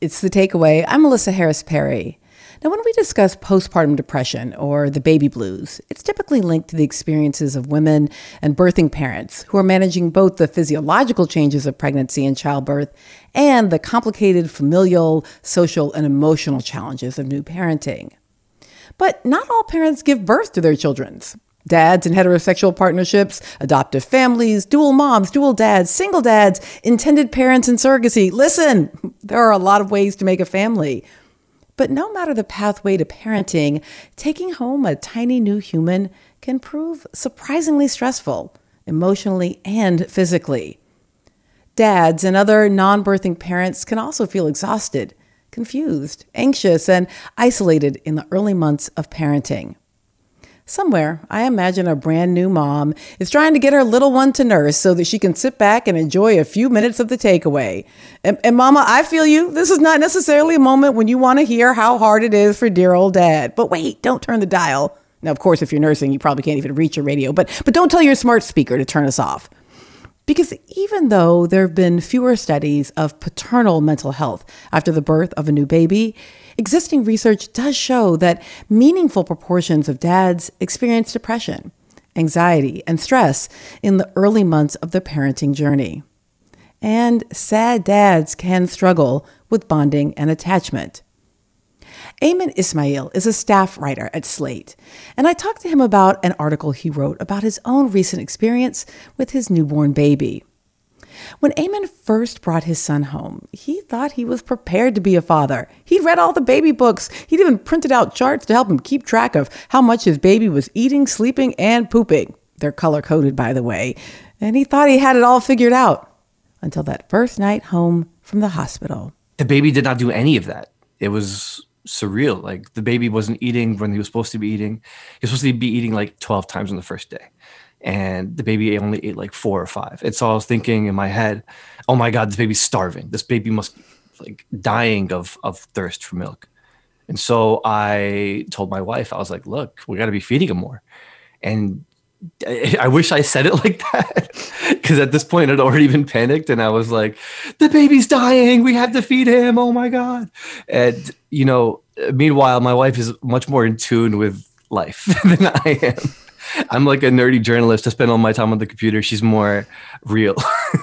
It's The Takeaway. I'm Melissa Harris Perry. Now, when we discuss postpartum depression or the baby blues, it's typically linked to the experiences of women and birthing parents who are managing both the physiological changes of pregnancy and childbirth and the complicated familial, social, and emotional challenges of new parenting. But not all parents give birth to their children. Dads in heterosexual partnerships, adoptive families, dual moms, dual dads, single dads, intended parents and surrogacy. Listen, there are a lot of ways to make a family. But no matter the pathway to parenting, taking home a tiny new human can prove surprisingly stressful, emotionally and physically. Dads and other non-birthing parents can also feel exhausted, confused, anxious, and isolated in the early months of parenting. Somewhere, I imagine a brand new mom is trying to get her little one to nurse so that she can sit back and enjoy a few minutes of the takeaway. And mama, I feel you. This is not necessarily a moment when you want to hear how hard it is for dear old dad. But wait, don't turn the dial. Now, of course, if you're nursing, you probably can't even reach your radio, but don't tell your smart speaker to turn us off. Because even though there have been fewer studies of paternal mental health after the birth of a new baby, existing research does show that meaningful proportions of dads experience depression, anxiety, and stress in the early months of the parenting journey. And sad dads can struggle with bonding and attachment. Ayman Ismail is a staff writer at Slate, and I talked to him about an article he wrote about his own recent experience with his newborn baby. When Ayman first brought his son home, he thought he was prepared to be a father. He'd read all the baby books. He'd even printed out charts to help him keep track of how much his baby was eating, sleeping, and pooping. They're color-coded, by the way. And he thought he had it all figured out until that first night home from the hospital. The baby did not do any of that. It was surreal. Like, the baby wasn't eating when he was supposed to be eating. He was supposed to be eating like 12 times on the first day. And the baby only ate like 4 or 5. And so I was thinking in my head, oh my God, this baby's starving. This baby must be like dying of thirst for milk. And so I told my wife, I was like, look, we got to be feeding him more. And I wish I said it like that, because at this point I'd already been panicked and I was like, the baby's dying. We have to feed him. Oh my God. And, you know, meanwhile, my wife is much more in tune with life than I am. I'm like a nerdy journalist. I spend all my time on the computer. She's more real.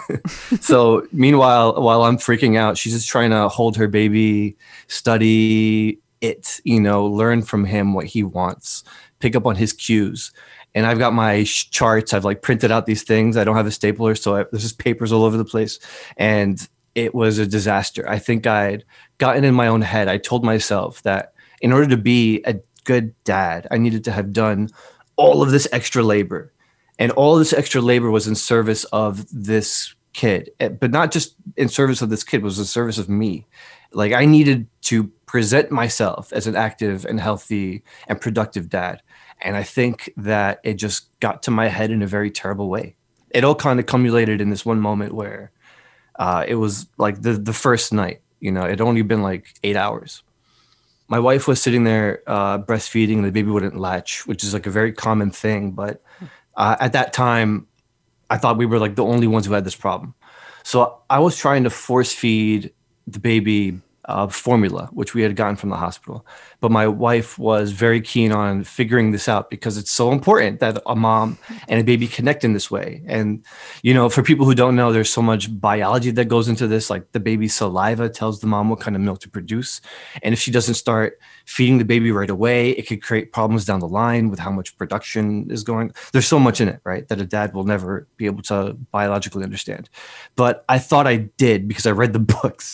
So meanwhile, while I'm freaking out, she's just trying to hold her baby, study it, you know, learn from him what he wants, pick up on his cues. And I've got my charts. I've like printed out these things. I don't have a stapler, so there's just papers all over the place. And it was a disaster. I think I'd gotten in my own head. I told myself that in order to be a good dad, I needed to have done all of this extra labor. And all this extra labor was in service of this kid, but not just in service of this kid, it was in service of me. Like, I needed to present myself as an active and healthy and productive dad. And I think that it just got to my head in a very terrible way. It all kind of culminated in this one moment where it was like the first night, you know, it'd only been like 8 hours. My wife was sitting there breastfeeding and the baby wouldn't latch, which is like a very common thing. But at that time, I thought we were like the only ones who had this problem. So I was trying to force feed the baby formula, which we had gotten from the hospital. But my wife was very keen on figuring this out because it's so important that a mom and a baby connect in this way. And, you know, for people who don't know, there's so much biology that goes into this. Like, the baby's saliva tells the mom what kind of milk to produce. And if she doesn't start feeding the baby right away, it could create problems down the line with how much production is going. There's so much in it, right, that a dad will never be able to biologically understand. But I thought I did because I read the books.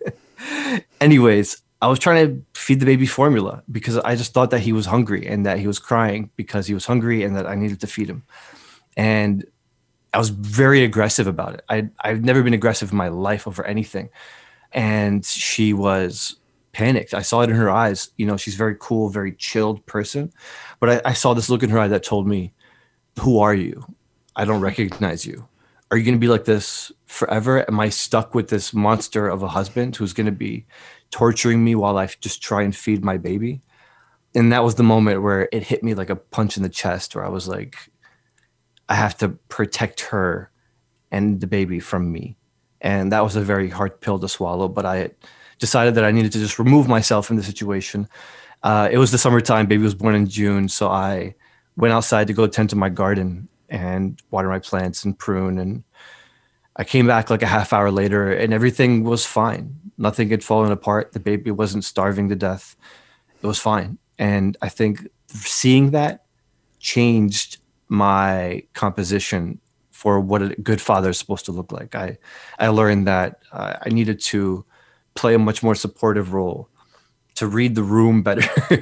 Anyways, I was trying to feed the baby formula because I just thought that he was hungry and that he was crying because he was hungry and that I needed to feed him. And I was very aggressive about it. I've never been aggressive in my life over anything. And she was panicked. I saw it in her eyes. You know, she's very cool, very chilled person. But I saw this look in her eye that told me, who are you? I don't recognize you. Are you going to be like this forever? Am I stuck with this monster of a husband who's going to be torturing me while I just try and feed my baby? And that was the moment where it hit me like a punch in the chest, where I was like, I have to protect her and the baby from me. And that was a very hard pill to swallow, but I decided that I needed to just remove myself from the situation. It was the summertime. Baby was born in June. So I went outside to go tend to my garden and water my plants and prune. And I came back like a half hour later and everything was fine. Nothing had fallen apart. The baby wasn't starving to death. It was fine. And I think seeing that changed my composition for what a good father is supposed to look like. I learned that I needed to play a much more supportive role, to read the room better,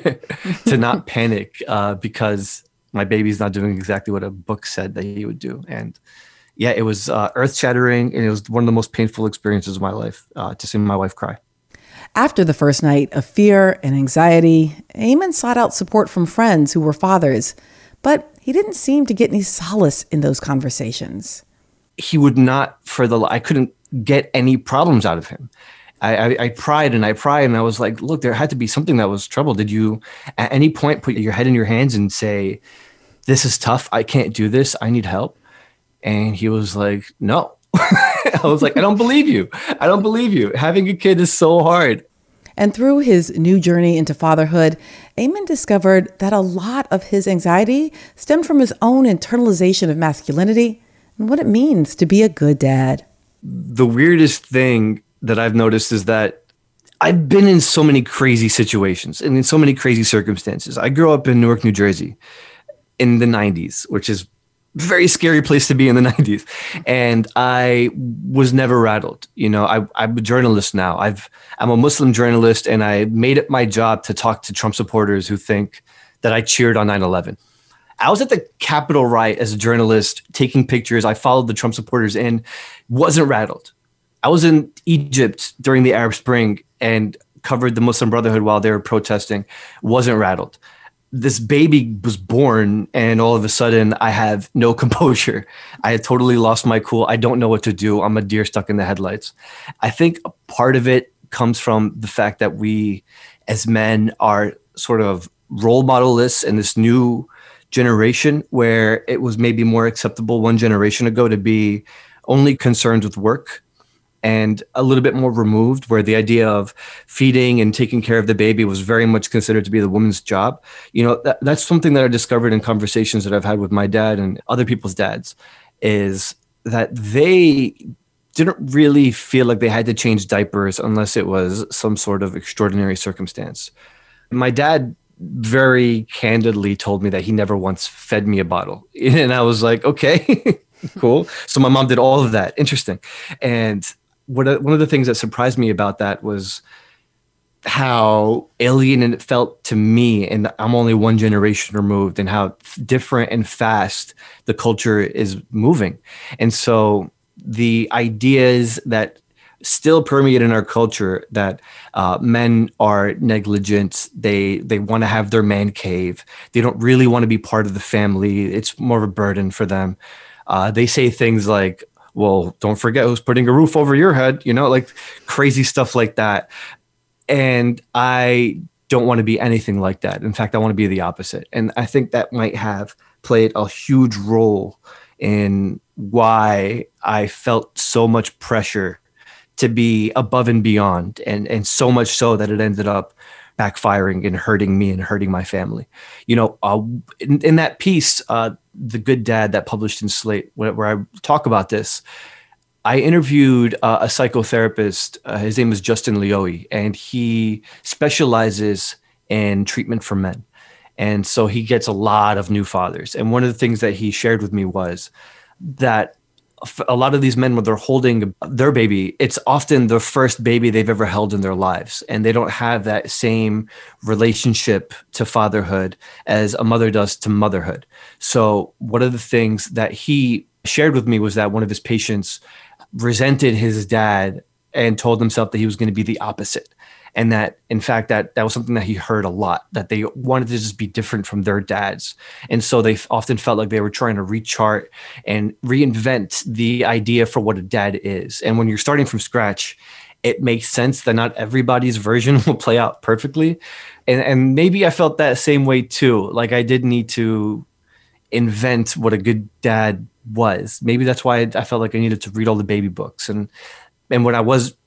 to not panic because my baby's not doing exactly what a book said that he would do. And yeah, it was earth-shattering, and it was one of the most painful experiences of my life to see my wife cry. After the first night of fear and anxiety, Eamon sought out support from friends who were fathers, but he didn't seem to get any solace in those conversations. He would not, I couldn't get any problems out of him. I pried and I was like, look, there had to be something that was trouble. Did you at any point put your head in your hands and say, this is tough, I can't do this, I need help? And he was like, no. I was like, I don't believe you. I don't believe you. Having a kid is so hard. And through his new journey into fatherhood, Eamon discovered that a lot of his anxiety stemmed from his own internalization of masculinity and what it means to be a good dad. The weirdest thing that I've noticed is that I've been in so many crazy situations and in so many crazy circumstances. I grew up in Newark, New Jersey in the 90s, which is very scary place to be in the 90s. And I was never rattled. You know, I'm a journalist now. I'm a Muslim journalist, and I made it my job to talk to Trump supporters who think that I cheered on 9/11. I was at the Capitol riot as a journalist, taking pictures. I followed the Trump supporters in, wasn't rattled. I was in Egypt during the Arab Spring and covered the Muslim Brotherhood while they were protesting, wasn't rattled. This baby was born, and all of a sudden I have no composure. I had totally lost my cool. I don't know what to do. I'm a deer stuck in the headlights. I think a part of it comes from the fact that we as men are sort of role model-less in this new generation, where it was maybe more acceptable one generation ago to be only concerned with work and a little bit more removed, where the idea of feeding and taking care of the baby was very much considered to be the woman's job. You know, that's something that I discovered in conversations that I've had with my dad and other people's dads, is that they didn't really feel like they had to change diapers unless it was some sort of extraordinary circumstance. My dad very candidly told me that he never once fed me a bottle. And I was like, okay, cool. So my mom did all of that. Interesting. And one of the things that surprised me about that was how alien it felt to me, and I'm only one generation removed, and how different and fast the culture is moving. And so the ideas that still permeate in our culture, that men are negligent, they want to have their man cave, they don't really want to be part of the family, it's more of a burden for them. They say things like, well, don't forget who's putting a roof over your head, you know, like crazy stuff like that. And I don't want to be anything like that. In fact, I want to be the opposite. And I think that might have played a huge role in why I felt so much pressure to be above and beyond, and so much so that it ended up backfiring and hurting me and hurting my family. You know, in that piece, The Good Dad, that published in Slate, where I talk about this, I interviewed a psychotherapist. His name is Justin Leoy, and he specializes in treatment for men. And so he gets a lot of new fathers. And one of the things that he shared with me was that a lot of these men, when they're holding their baby, it's often the first baby they've ever held in their lives. And they don't have that same relationship to fatherhood as a mother does to motherhood. So one of the things that he shared with me was that one of his patients resented his dad and told himself that he was going to be the opposite. And that, in fact, that was something that he heard a lot, that they wanted to just be different from their dads. And so they often felt like they were trying to rechart and reinvent the idea for what a dad is. And when you're starting from scratch, it makes sense that not everybody's version will play out perfectly. And maybe I felt that same way too. Like I did need to invent what a good dad was. Maybe that's why I felt like I needed to read all the baby books. And when I was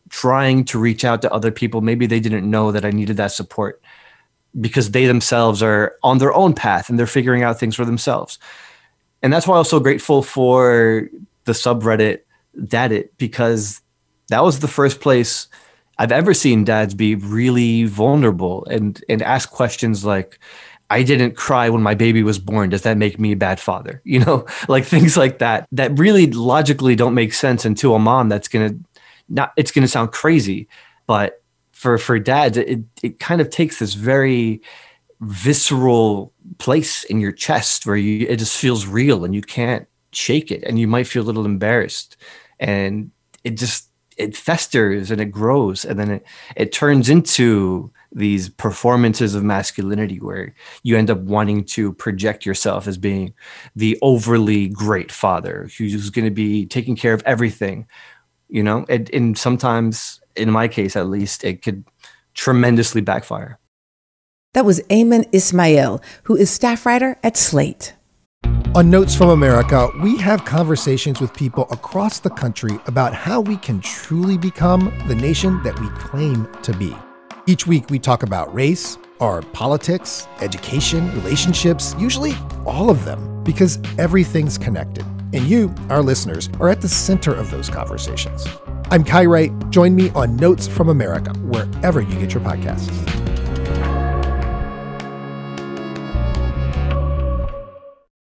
trying to reach out to other people. Maybe they didn't know that I needed that support because they themselves are on their own path and they're figuring out things for themselves. And that's why I was so grateful for the subreddit Daddit, because that was the first place I've ever seen dads be really vulnerable and ask questions like, I didn't cry when my baby was born. Does that make me a bad father? You know, like things like that really logically don't make sense. And to a mom, it's going to sound crazy, but for dads, it kind of takes this very visceral place in your chest where it just feels real and you can't shake it. And you might feel a little embarrassed, and it festers and it grows. And then it turns into these performances of masculinity where you end up wanting to project yourself as being the overly great father who's going to be taking care of everything, you know, and sometimes, in my case at least, it could tremendously backfire. That was Ayman Ismail, who is staff writer at Slate. On Notes from America, we have conversations with people across the country about how we can truly become the nation that we claim to be. Each week, we talk about race, our politics, education, relationships, usually all of them, because everything's connected. And you, our listeners, are at the center of those conversations. I'm Kai Wright. Join me on Notes from America, wherever you get your podcasts.